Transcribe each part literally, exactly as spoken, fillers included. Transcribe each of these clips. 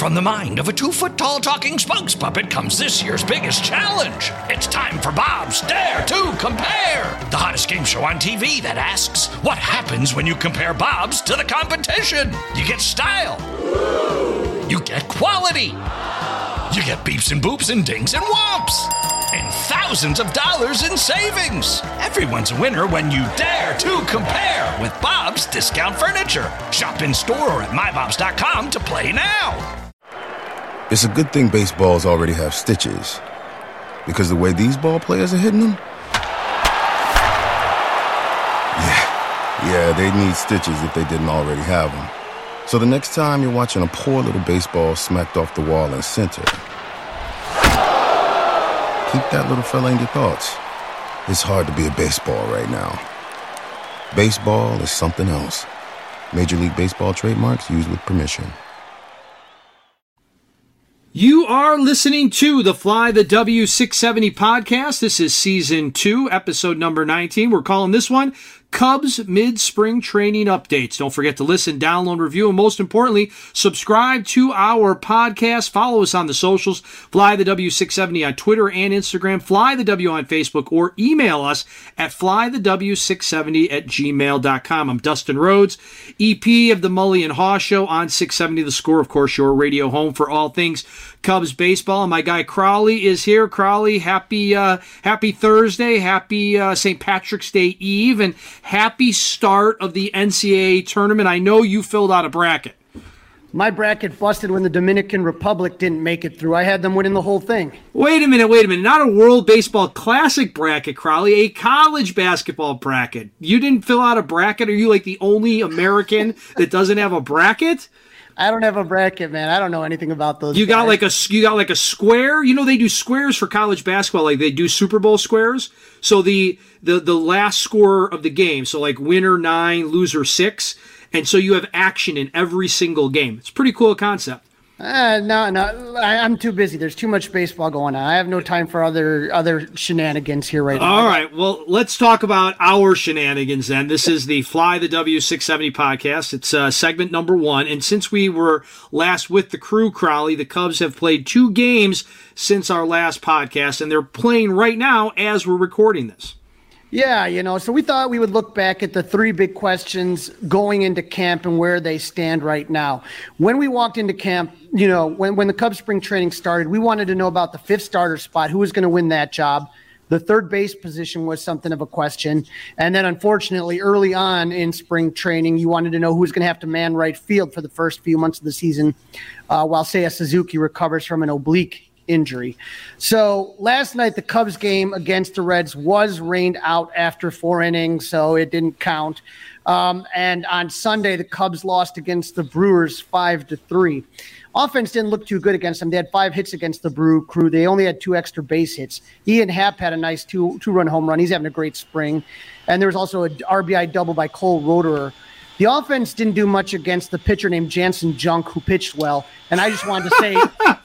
From the mind of a two-foot-tall talking spokes puppet comes this year's biggest challenge. It's time for Bob's Dare to Compare, the hottest game show on T V that asks, what happens when you compare Bobs to the competition? You get style. You get quality. You get beeps and boops and dings and whomps. And thousands of dollars in savings. Everyone's a winner when you dare to compare with Bob's Discount Furniture. Shop in store or at my bobs dot com to play now. It's a good thing baseballs already have stitches, because the way these ball players are hitting them, yeah, yeah, they need stitches if they didn't already have them. So the next time you're watching a poor little baseball smacked off the wall in center, keep that little fella in your thoughts. It's hard to be a baseball right now. Baseball is something else. Major League Baseball trademarks used with permission. You are listening to the Fly the W six seventy podcast. This is season two, episode number nineteen. We're calling this one Cubs Mid-Spring Training Updates. Don't forget to listen, download, review, and most importantly, subscribe to our podcast. Follow us on the socials, Fly the W six seventy on Twitter and Instagram, Fly the W on Facebook, or email us at fly the w six seventy at gmail dot com. I'm Dustin Rhodes, E P of the Mully and Haw Show on six seventy The Score, of course, your radio home for all things Cubs baseball. And my guy Crowley is here. Crowley, happy uh, happy Thursday, happy uh, Saint Patrick's Day Eve, and happy start of the N C double A tournament. I know you filled out a bracket. My bracket busted when the Dominican Republic didn't make it through. I had them winning the whole thing. Wait a minute, wait a minute. Not a World Baseball Classic bracket, Crowley, a college basketball bracket. You didn't fill out a bracket? Are you like the only American that doesn't have a bracket? I don't have a bracket, man. I don't know anything about those. You guys. got like a you got like a square. You know they do squares for college basketball, like they do Super Bowl squares. So the the the last score of the game, so like winner nine, loser six, and so you have action in every single game. It's a pretty cool concept. Uh, no, no, I, I'm too busy. There's too much baseball going on. I have no time for other other shenanigans here right now. All right, well, let's talk about our shenanigans then. This is the Fly the W six seventy podcast. It's uh, segment number one, and since we were last with the crew, Crowley, the Cubs have played two games since our last podcast, and they're playing right now as we're recording this. Yeah, you know, so we thought we would look back at the three big questions going into camp and where they stand right now. When we walked into camp, you know, when, when the Cubs spring training started, we wanted to know about the fifth starter spot, who was going to win that job. The third base position was something of a question. And then, unfortunately, early on in spring training, you wanted to know who was going to have to man right field for the first few months of the season uh, while Seiya Suzuki recovers from an oblique injury. So last night, the Cubs game against the Reds was rained out after four innings, so it didn't count. Um, and on Sunday, the Cubs lost against the Brewers five to three. Offense didn't look too good against them. They had five hits against the Brew crew. They only had two extra base hits. Ian Happ had a nice two two run home run. He's having a great spring. And there was also a R B I double by Cole Roederer. The offense didn't do much against the pitcher named Jansen Junk, who pitched well. And I just wanted to say,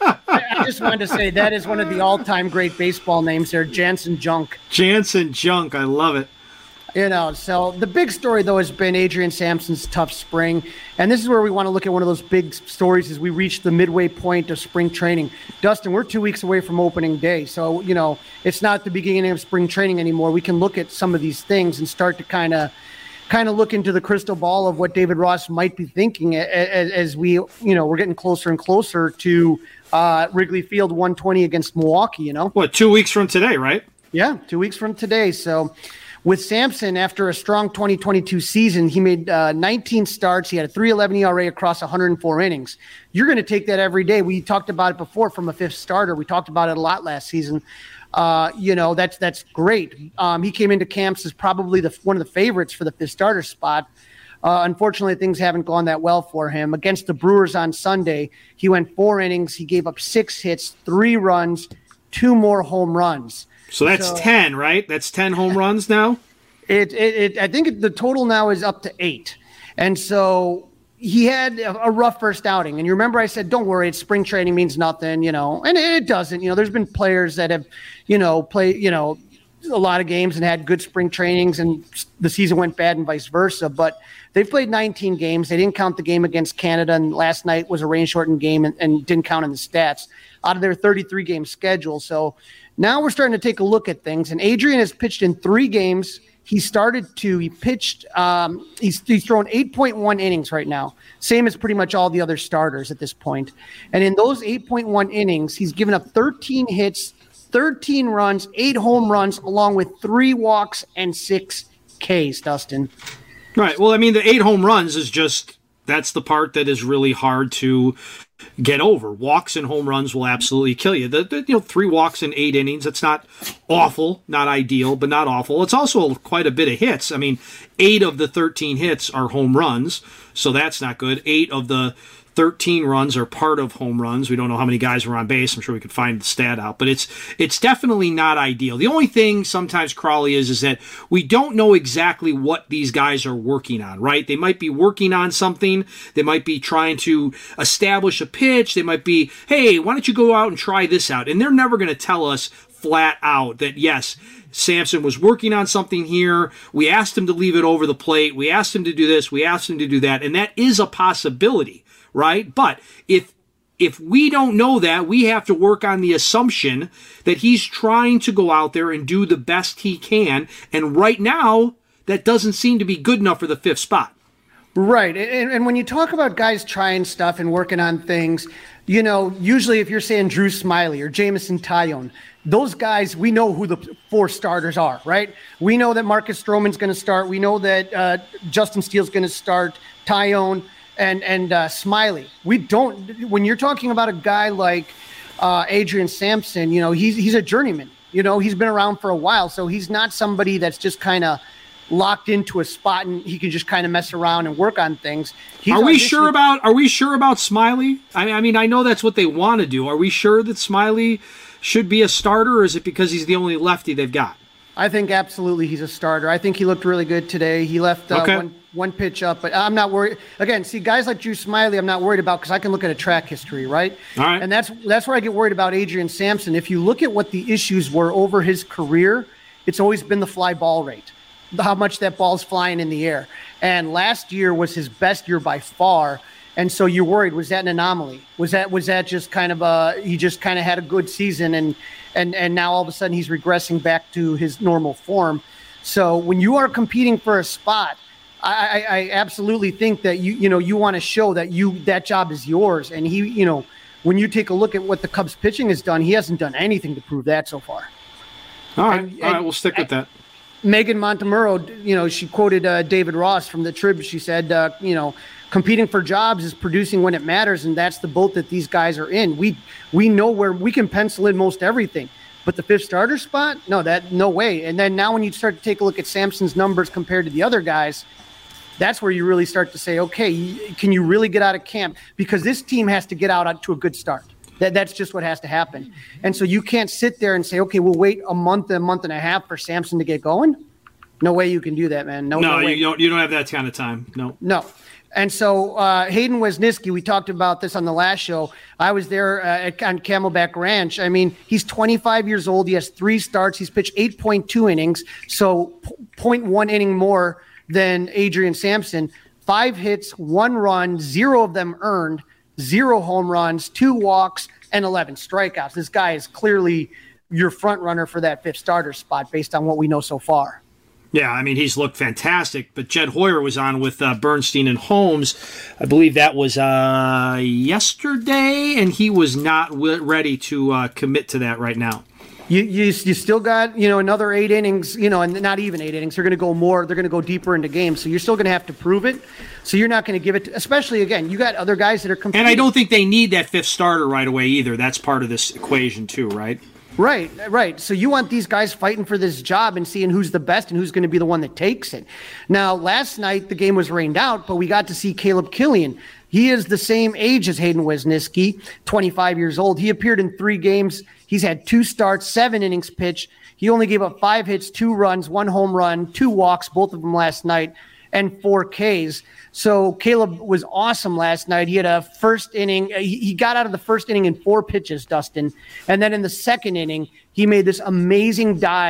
I just wanted to say that is one of the all-time great baseball names there, Jansen Junk. Jansen Junk, I love it. You know, so the big story, though, has been Adrian Sampson's tough spring. And this is where we want to look at one of those big stories as we reach the midway point of spring training. Dustin, we're two weeks away from opening day. So, you know, it's not the beginning of spring training anymore. We can look at some of these things and start to kind of kind of look into the crystal ball of what David Ross might be thinking as, as we, you know, we're getting closer and closer to uh, Wrigley Field one twenty against Milwaukee, you know. What, two weeks from today, right? Yeah, two weeks from today. So with Sampson, after a strong twenty twenty-two season, he made uh, nineteen starts. He had a three eleven E R A across one hundred four innings. You're going to take that every day. We talked about it before from a fifth starter. We talked about it a lot last season. Uh, you know, that's that's great. Um, he came into camps as probably the one of the favorites for the fifth starter spot. Uh, unfortunately, things haven't gone that well for him. Against the Brewers on Sunday, he went four innings. He gave up six hits, three runs, two more home runs. So that's so, ten, right? That's ten home runs now? It, it, it I think the total now is up to eight. And so he had a rough first outing. And you remember I said, don't worry, it's spring training means nothing, you know, and it doesn't. You know, there's been players that have, you know, play, you know, a lot of games and had good spring trainings, and the season went bad and vice versa. But they've played nineteen games. They didn't count the game against Canada, and last night was a rain-shortened game and, and didn't count in the stats out of their thirty-three game schedule. So now we're starting to take a look at things, and Adrian has pitched in three games. He started to, he pitched, um, he's, he's thrown eight point one innings right now, same as pretty much all the other starters at this point. And in those eight point one innings, he's given up thirteen hits, thirteen runs, eight home runs, along with three walks and six Ks, Dustin. Right. Well, I mean, the eight home runs is just, that's the part that is really hard to get over. Walks and home runs will absolutely kill you. The, the you know three walks in eight innings, it's not awful, not ideal, but not awful. It's also quite a bit of hits. I mean, eight of the thirteen hits are home runs, so that's not good. Eight of the thirteen runs are part of home runs. We don't know how many guys were on base. I'm sure we could find the stat out, but it's it's definitely not ideal. The only thing sometimes, Crawley, is is that we don't know exactly what these guys are working on, right? They might be working on something. They might be trying to establish a pitch. They might be, hey, why don't you go out and try this out? And they're never going to tell us flat out that, yes, Sampson was working on something here. We asked him to leave it over the plate. We asked him to do this. We asked him to do that. And that is a possibility. Right? But if if we don't know that, we have to work on the assumption that he's trying to go out there and do the best he can. And right now, that doesn't seem to be good enough for the fifth spot. Right. And, and when you talk about guys trying stuff and working on things, you know, usually if you're saying Drew Smyly or Jameson Taillon, those guys, we know who the four starters are, right? We know that Marcus Stroman's going to start. We know that uh, Justin Steele's going to start, Taillon, and and uh, Smyly. We don't, when you're talking about a guy like uh, Adrian Sampson, you know, he's he's a journeyman. You know, he's been around for a while, so he's not somebody that's just kind of locked into a spot and he can just kind of mess around and work on things. He's are we sure about Are we sure about Smyly? I mean, I mean, I know that's what they want to do. Are we sure that Smyly should be a starter, or is it because he's the only lefty they've got? I think absolutely he's a starter. I think he looked really good today. He left uh, okay. one, one pitch up, but I'm not worried. Again, see, guys like Drew Smyly, I'm not worried about because I can look at a track history, right? All right. And that's that's where I get worried about Adrian Sampson. If you look at what the issues were over his career, it's always been the fly ball rate, how much that ball's flying in the air. And last year was his best year by far. And so you're worried, was that an anomaly? Was that was that just kind of a, he just kind of had a good season and and and now all of a sudden he's regressing back to his normal form. So when you are competing for a spot, I, I, I absolutely think that you you know you want to show that you that job is yours. And he, you know, when you take a look at what the Cubs pitching has done, he hasn't done anything to prove that so far. All right, and, all right, and, we'll stick with that. Megan Montemurro, you know, she quoted uh, David Ross from the Trib. She said, uh, you know, competing for jobs is producing when it matters, and that's the boat that these guys are in. We we know where we can pencil in most everything, but the fifth starter spot, no, that no way. And then now when you start to take a look at Sampson's numbers compared to the other guys, that's where you really start to say, okay, can you really get out of camp? Because this team has to get out to a good start. That, that's just what has to happen. And so you can't sit there and say, okay, we'll wait a month, a month and a half for Sampson to get going. No way you can do that, man. No, no, no way. you don't. You don't have that kind of time. No, no. And so uh, Hayden Wesniewski, we talked about this on the last show. I was there uh, at, on Camelback Ranch. I mean, he's twenty-five years old. He has three starts. He's pitched eight point two innings, so p- zero point one inning more than Adrian Sampson. Five hits, one run, zero of them earned, zero home runs, two walks, and eleven strikeouts. This guy is clearly your front runner for that fifth starter spot based on what we know so far. Yeah, I mean, he's looked fantastic. But Jed Hoyer was on with uh, Bernstein and Holmes. I believe that was uh, yesterday, and he was not w- ready to uh, commit to that right now. You, you you still got, you know, another eight innings, you know, and not even eight innings. They're going to go more. They're going to go deeper into games. So you're still going to have to prove it. So you're not going to give it, to, especially, again, you got other guys that are competing. And I don't think they need that fifth starter right away either. That's part of this equation too, right? Right, right. So you want these guys fighting for this job and seeing who's the best and who's going to be the one that takes it. Now, last night the game was rained out, but we got to see Caleb Killian. He is the same age as Hayden Wesniewski, twenty-five years old. He appeared in three games. He's had two starts, seven innings pitched. He only gave up five hits, two runs, one home run, two walks, both of them last night, and four Ks. So Caleb was awesome last night. He had a first inning. He got out of the first inning in four pitches, Dustin. And then in the second inning, he made this amazing dive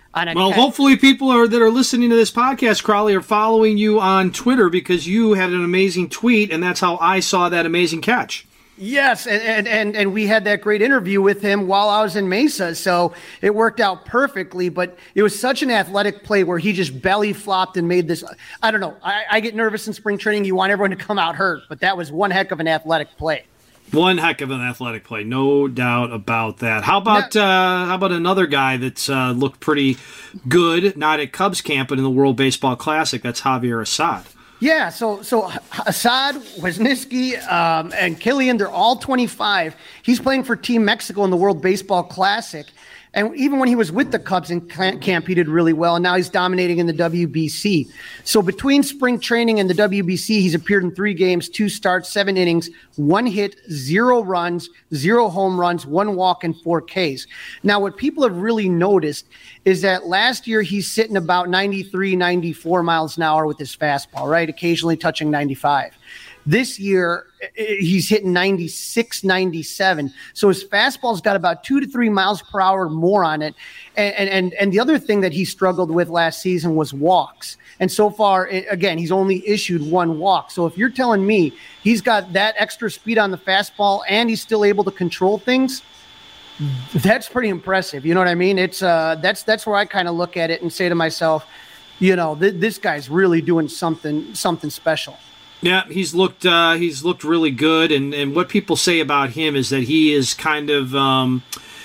On a well, catch. hopefully people are that are listening to this podcast, Crowley, are following you on Twitter because you had an amazing tweet, and that's how I saw that amazing catch. Yes, and, and and we had that great interview with him while I was in Mesa, so it worked out perfectly. But it was such an athletic play where he just belly flopped and made this. I don't know. I, I get nervous in spring training. You want everyone to come out hurt, but that was one heck of an athletic play. One heck of an athletic play, no doubt about that. How about uh, how about another guy that's uh, looked pretty good, not at Cubs camp, but in the World Baseball Classic? That's Javier Assad. Yeah, so so Assad, Wisniewski, um, and Killian, they're all twenty-five. He's playing for Team Mexico in the World Baseball Classic. And even when he was with the Cubs in camp, he did really well. And now he's dominating in the W B C. So between spring training and the W B C, he's appeared in three games, two starts, seven innings, one hit, zero runs, zero home runs, one walk, and four Ks. Now, what people have really noticed is that last year he's sitting about ninety-three, ninety-four miles an hour with his fastball, right? Occasionally touching ninety-five. This year, he's hitting ninety-six, ninety-seven. So his fastball's got about two to three miles per hour more on it. And, and, and the other thing that he struggled with last season was walks. And so far, again, he's only issued one walk. So if you're telling me he's got that extra speed on the fastball and he's still able to control things, that's pretty impressive. You know what I mean? It's uh, that's that's where I kind of look at it and say to myself, you know, th- this guy's really doing something something special. Yeah, he's looked uh, he's looked really good, and, and what people say about him is that he is kind of um,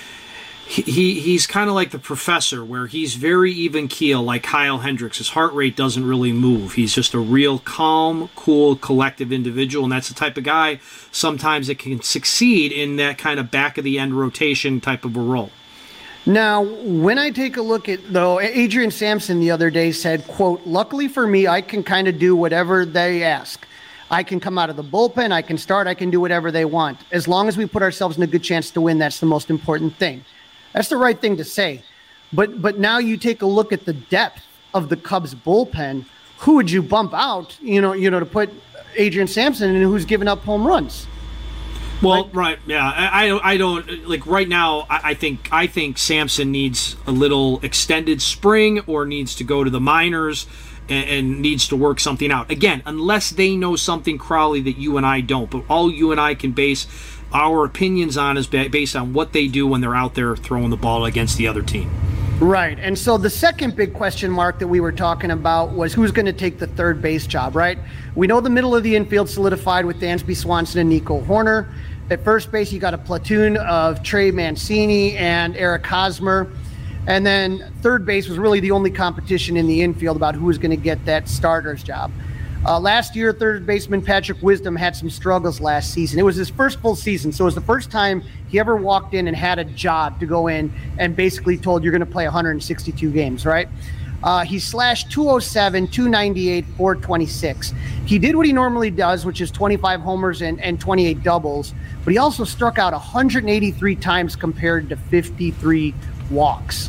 he he's kind of like the professor, where he's very even keel, like Kyle Hendricks. His heart rate doesn't really move. He's just a real calm, cool, collective individual, and that's the type of guy sometimes that can succeed in that kind of back of the end rotation type of a role. Now, when I take a look at, though, Adrian Sampson the other day said, quote, luckily for me, I can kind of do whatever they ask. I can come out of the bullpen, I can start, I can do whatever they want. As long as we put ourselves in a good chance to win, that's the most important thing. That's the right thing to say. But but now you take a look at the depth of the Cubs bullpen. Who would you bump out, you know, you know, to put Adrian Sampson in, who's given up home runs? Well, right, yeah, I, I, I don't like right now. I, I think I think Sampson needs a little extended spring, or needs to go to the minors, and, and needs to work something out. Again, unless they know something, Crowley, that you and I don't. But all you and I can base our opinions on is based on what they do when they're out there throwing the ball against the other team. Right. And so the second big question mark that we were talking about was who's going to take the third base job, right? We know the middle of the infield solidified with Dansby Swanson and Nico Horner. At first base, you got a platoon of Trey Mancini and Eric Hosmer. And then third base was really the only competition in the infield about who was going to get that starter's job. Uh, last year, third baseman Patrick Wisdom had some struggles last season. It was his first full season, so it was the first time he ever walked in and had a job to go in and basically told you're going to play one hundred sixty-two games, right? Uh, he slashed two oh seven, two ninety-eight, four twenty-six. He did what he normally does, which is twenty-five homers and, and twenty-eight doubles, but he also struck out one hundred eighty-three times compared to fifty-three walks.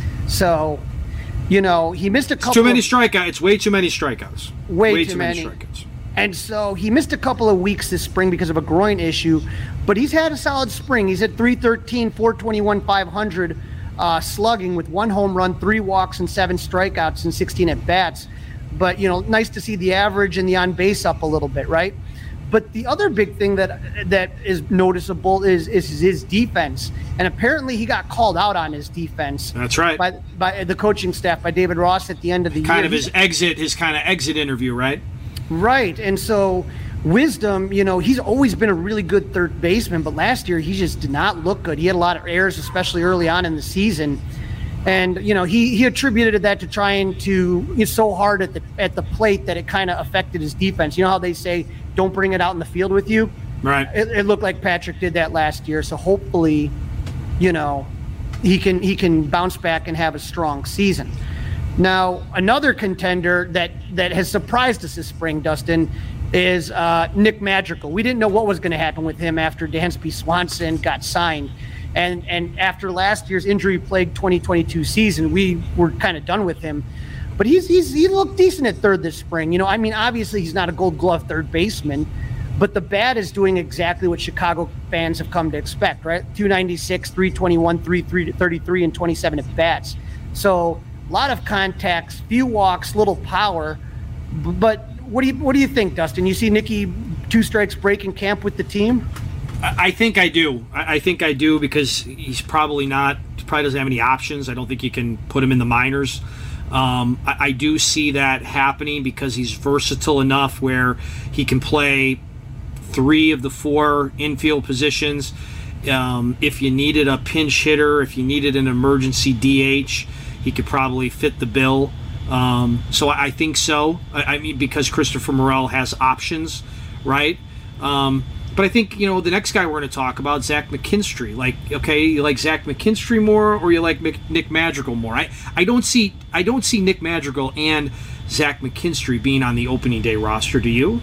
So, you know, he missed a couple. It's too many of, strikeouts. It's way too many strikeouts. Way, way too, too many. many strikeouts. And so he missed a couple of weeks this spring because of a groin issue, but he's had a solid spring. He's at three thirteen, four twenty-one, five hundred uh, slugging with one home run, three walks, and seven strikeouts and sixteen at bats. But, you know, nice to see the average and the on base up a little bit, right? But the other big thing that that is noticeable is is his defense, and apparently he got called out on his defense. That's right. By by the coaching staff, by David Ross at the end of the kind year. Kind of his exit, his kind of exit interview, right? Right, and so Wisdom, you know, he's always been a really good third baseman, but last year he just did not look good. He had a lot of errors, especially early on in the season. And, you know, he, he attributed that to trying to hit so hard at the at the plate that it kind of affected his defense. You know how they say, don't bring it out in the field with you? Right. It, it looked like Patrick did that last year. So hopefully, you know, he can he can bounce back and have a strong season. Now, another contender that, that has surprised us this spring, Dustin, is uh, Nick Madrigal. We didn't know what was going to happen with him after Dansby Swanson got signed. And and after last year's injury-plagued twenty twenty-two season, we were kind of done with him. But he's he's he looked decent at third this spring. You know, I mean, obviously he's not a Gold Glove third baseman, but the bat is doing exactly what Chicago fans have come to expect, right? two ninety-six, three twenty-one, three thirty-three, and twenty-seven at bats. So a lot of contacts, few walks, little power. But what do you what do you think, Dustin? You see Nicky two strikes break in camp with the team? I think I do. I think I do because he's probably not, probably doesn't have any options. I don't think you can put him in the minors. Um, I, I do see that happening because he's versatile enough where he can play three of the four infield positions. Um, if you needed a pinch hitter, if you needed an emergency D H, he could probably fit the bill. Um, so I, I think so. I, I mean, because Christopher Morel has options, right? Um, But I think, you know, the next guy we're going to talk about, Zach McKinstry. Like, okay, you like Zach McKinstry more, or you like Mc, Nick Madrigal more? I, I don't see I don't see Nick Madrigal and Zach McKinstry being on the opening day roster. Do you?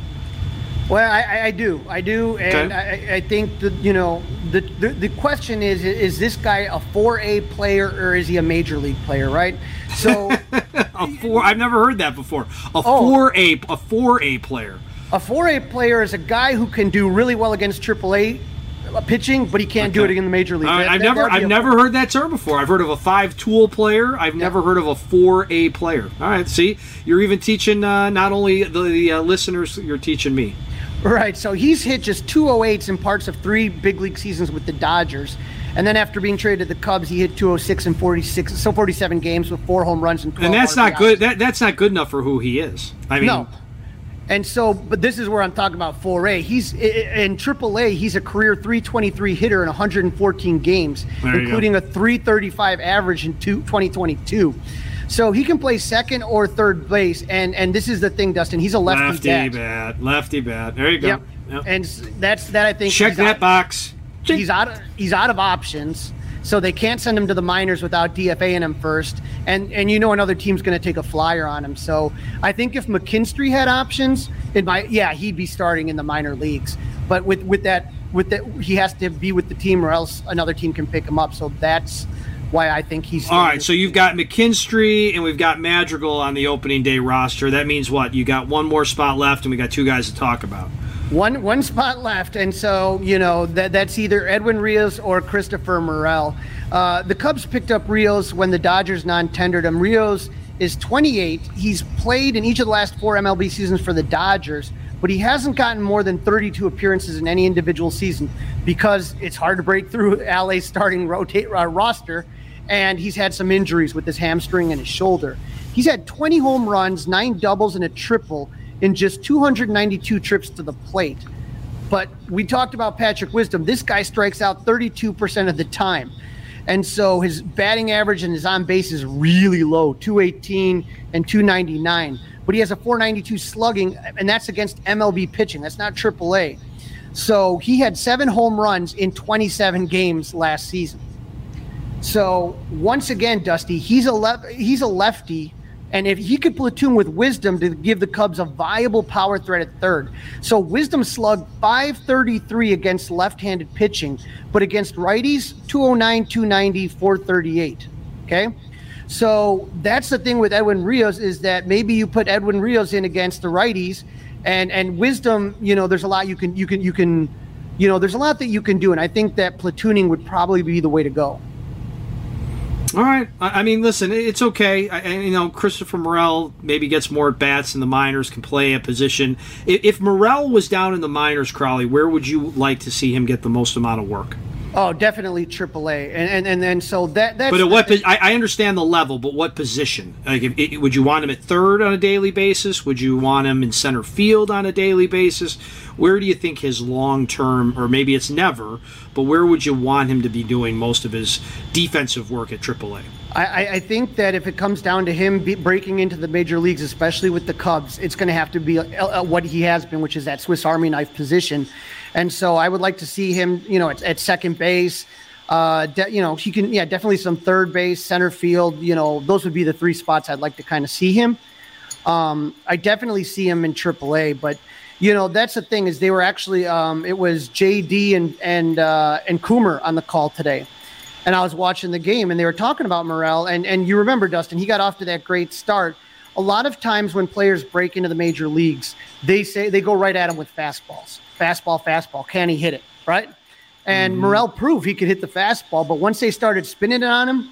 Well, I, I do, I do, and okay. I, I think that, you know, the, the the question is: is this guy a four A player or is he a major league player? Right. So, a four. I've never heard that before. A oh, four A, a four A player. A four A player is a guy who can do really well against triple A pitching, but he can't okay. do it in the major leagues. Uh, that, I've that, never, I've never heard that term before. I've heard of a five-tool player. I've yeah. never heard of a four A player. All right, see, you're even teaching uh, not only the, the uh, listeners, you're teaching me. Right. So he's hit just two oh eights in parts of three big league seasons with the Dodgers. And then after being traded to the Cubs, he hit two oh six in forty-six, so forty-seven games with four home runs and twelve And that's R B Is. not good. That that's not good enough for who he is. I mean, no. And so, but this is where I'm talking about four A. He's in triple A. He's a career three twenty-three hitter in one hundred fourteen games, including a three thirty-five average in twenty twenty-two. So he can play second or third base. And and this is the thing, Dustin. He's a lefty, lefty bat. bat. Lefty bat. There you go. Yep. Yep. And that's that. I think check that out, box. He's out. Of, he's out of options. So they can't send him to the minors without D F A ing him first. And and you know another team's going to take a flyer on him. So I think if McKinstry had options, it might yeah, he'd be starting in the minor leagues. But with, with that with that he has to be with the team or else another team can pick him up. So that's why I think he's all right. So you've got McKinstry and we've got Madrigal on the opening day roster. That means what? You got one more spot left and we got two guys to talk about. One one spot left, and so, you know, that that's either Edwin Rios or Christopher Morel. Uh, the Cubs picked up Rios when the Dodgers non-tendered him. Rios is twenty-eight. He's played in each of the last four M L B seasons for the Dodgers, but he hasn't gotten more than thirty-two appearances in any individual season because it's hard to break through L A's starting rotate uh, roster, and he's had some injuries with his hamstring and his shoulder. He's had twenty home runs, nine doubles, and a triple in just two hundred ninety-two trips to the plate. But we talked about Patrick Wisdom. This guy strikes out thirty-two percent of the time. And so his batting average and his on base is really low, two eighteen and two ninety-nine. But he has a four ninety-two slugging, and that's against M L B pitching. That's not triple A. So he had seven home runs in twenty-seven games last season. So once again, Dusty, he's a lef- he's a lefty. And if he could platoon with Wisdom to give the Cubs a viable power threat at third. So Wisdom slugged five thirty-three against left-handed pitching, but against righties, two oh nine, two ninety, four thirty-eight. Okay? So that's the thing with Edwin Rios is that maybe you put Edwin Rios in against the righties and, and Wisdom, you know, there's a lot you can, you can, you can, you know, there's a lot that you can do. And I think that platooning would probably be the way to go. All right. I mean, listen, it's okay. I, you know, Christopher Morel maybe gets more at bats in the minors, can play a position. If, if Morel was down in the minors, Crowley, where would you like to see him get the most amount of work? Oh, definitely triple A, and and and then so that that's. But at what? I, I understand the level, but what position? Like, if, it, would you want him at third on a daily basis? Would you want him in center field on a daily basis? Where do you think his long term, or maybe it's never, but where would you want him to be doing most of his defensive work at triple A? I, I think that if it comes down to him be breaking into the major leagues, especially with the Cubs, it's going to have to be uh, what he has been, which is that Swiss Army knife position. And so I would like to see him, you know, at, at second base. Uh, de- you know, he can, yeah, definitely some third base, center field. You know, those would be the three spots I'd like to kind of see him. Um, I definitely see him in triple A, but you know, that's the thing is they were actually, um, it was J D and and uh, and Coomer on the call today. And I was watching the game, and they were talking about Morel. And, and you remember, Dustin, he got off to that great start. A lot of times when players break into the major leagues, they say they go right at him with fastballs. Fastball, fastball. Can he hit it, right? And mm-hmm. Morel proved he could hit the fastball. But once they started spinning it on him,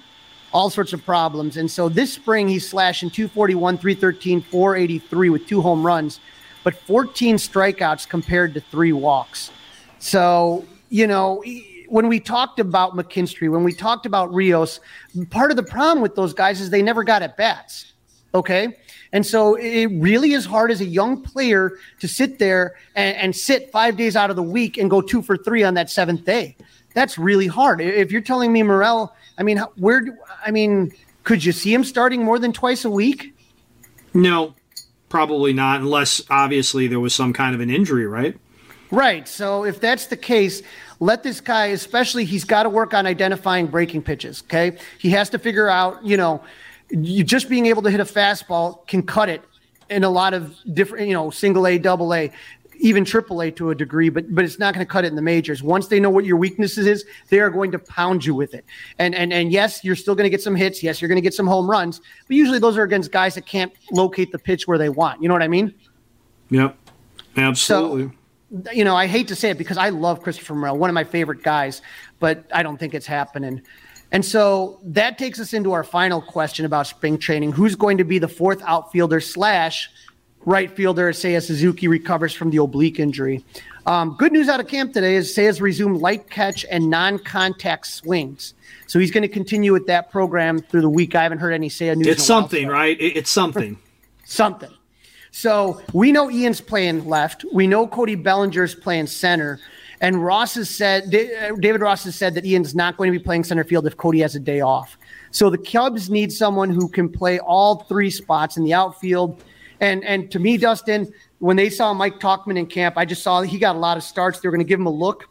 all sorts of problems. And so this spring, he's slashing two forty-one, three thirteen, four eighty-three with two home runs, but fourteen strikeouts compared to three walks. So, you know, when we talked about McKinstry, when we talked about Rios, part of the problem with those guys is they never got at bats. Okay. And so it really is hard as a young player to sit there and, and sit five days out of the week and go two for three on that seventh day. That's really hard. If you're telling me Morel, I mean, where do, I mean, could you see him starting more than twice a week? No, probably not, unless obviously there was some kind of an injury, right? Right. So if that's the case, let this guy, especially, he's got to work on identifying breaking pitches. Okay. He has to figure out, you know, you just being able to hit a fastball can cut it in a lot of different, you know, single A, double A, even triple A to a degree, but but it's not going to cut it in the majors. Once they know what your weaknesses is, they are going to pound you with it. And and and yes, you're still going to get some hits. Yes, you're going to get some home runs, but usually those are against guys that can't locate the pitch where they want. You know what I mean? Yep, absolutely. So, you know, I hate to say it because I love Christopher Morel, one of my favorite guys, but I don't think it's happening. And so that takes us into our final question about spring training. Who's going to be the fourth outfielder slash right fielder as Seiya Suzuki recovers from the oblique injury? Um, good news out of camp today is Seiya's resumed light catch and non-contact swings. So he's going to continue with that program through the week. I haven't heard any Seiya news. It's something, right? It's something. Something. So we know Ian's playing left. We know Cody Bellinger's playing center. And Ross has said, David Ross has said that Ian's not going to be playing center field if Cody has a day off. So the Cubs need someone who can play all three spots in the outfield. And and to me, Dustin, when they saw Mike Tauchman in camp, I just saw he got a lot of starts. They were going to give him a look.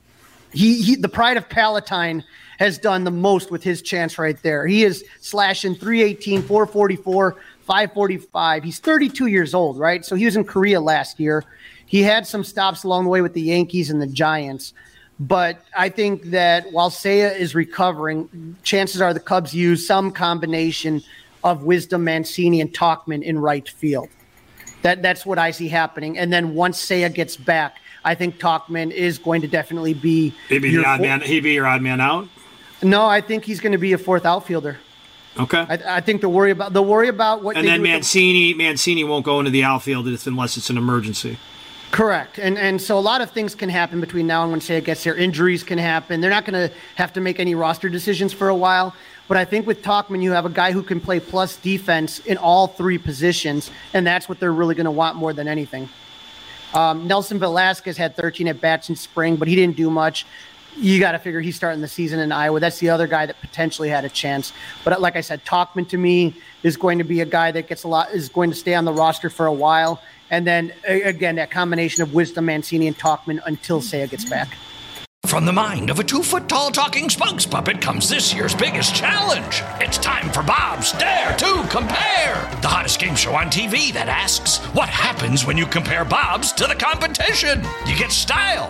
He, he the pride of Palatine has done the most with his chance right there. He is slashing three eighteen, four forty-four, five forty-five. He's thirty-two years old, right? So he was in Korea last year. He had some stops along the way with the Yankees and the Giants. But I think that while Seiya is recovering, chances are the Cubs use some combination of Wisdom, Mancini, and Tauchman in right field. That That's what I see happening. And then once Seiya gets back, I think Tauchman is going to definitely be he'd be, the odd man, he'd be your odd man out? No, I think he's going to be a fourth outfielder. Okay. I, I think they'll worry about, they'll worry about what and they then do Mancini, the- Mancini won't go into the outfield unless it's an emergency. Correct. And and so a lot of things can happen between now and when Seiya gets there. Injuries can happen. They're not going to have to make any roster decisions for a while. But I think with Tauchman, you have a guy who can play plus defense in all three positions, and that's what they're really going to want more than anything. Um, Nelson Velasquez had thirteen at-bats in spring, but he didn't do much. You got to figure he's starting the season in Iowa. That's the other guy that potentially had a chance. But like I said, Tauchman to me is going to be a guy that gets a lot, is going to stay on the roster for a while. And then, again, that combination of Wisdom, Mancini, and Tauchman until Seiya gets back. From the mind of a two-foot-tall talking spokes puppet comes this year's biggest challenge. It's time for Bob's Dare to Compare, the hottest game show on T V that asks, what happens when you compare Bob's to the competition? You get style.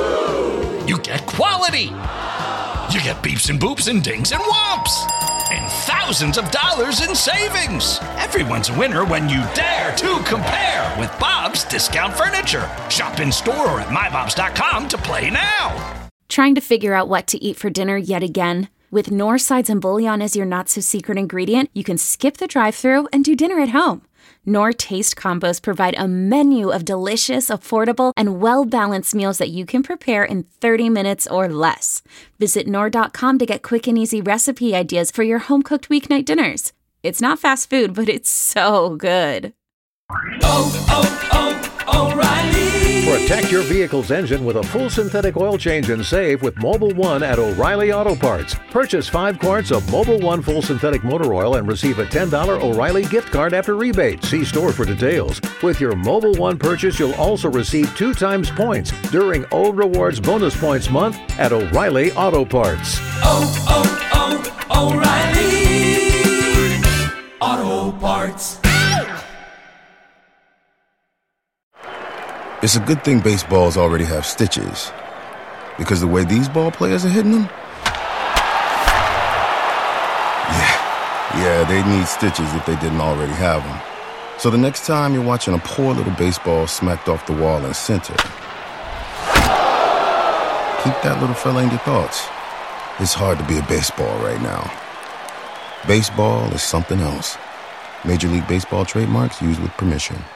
You get quality. You get beeps and boops and dings and whomps. And thousands of dollars in savings. Everyone's a winner when you dare to compare with Bob's Discount Furniture. Shop in store or at my bobs dot com to play now. Trying to figure out what to eat for dinner yet again? With Knorr Sides and Bouillon as your not-so-secret ingredient, you can skip the drive-thru and do dinner at home. Knorr Taste Combos provide a menu of delicious, affordable, and well-balanced meals that you can prepare in thirty minutes or less. Visit Knorr dot com to get quick and easy recipe ideas for your home-cooked weeknight dinners. It's not fast food, but it's so good. Oh, oh, oh, O'Reilly! Protect your vehicle's engine with a full synthetic oil change and save with Mobil one at O'Reilly Auto Parts. Purchase five quarts of Mobil one full synthetic motor oil and receive a ten dollars O'Reilly gift card after rebate. See store for details. With your Mobil one purchase, you'll also receive two times points during O Rewards Bonus Points Month at O'Reilly Auto Parts. Oh, oh, oh, O'Reilly Auto Parts. It's a good thing baseballs already have stitches, because the way these ball players are hitting them, yeah, yeah, they need stitches if they didn't already have them. So the next time you're watching a poor little baseball smacked off the wall in center, keep that little fella in your thoughts. It's hard to be a baseball right now. Baseball is something else. Major League Baseball trademarks used with permission.